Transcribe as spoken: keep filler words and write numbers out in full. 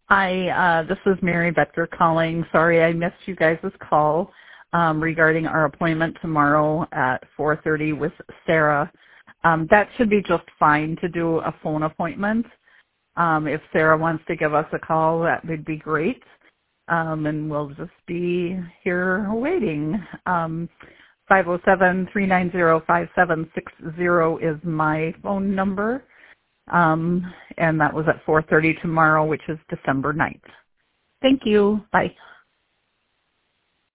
Hi, uh, this is Mary Becker calling. Sorry I missed you guys' call um, regarding our appointment tomorrow at four thirty with Sarah. Um, that should be just fine to do a phone appointment. Um, if Sarah wants to give us a call, that would be great. Um, and we'll just be here waiting. Um, five oh seven, three nine zero, five seven six zero is my phone number. Um, and that was at four thirty tomorrow, which is December ninth. Thank you. Bye.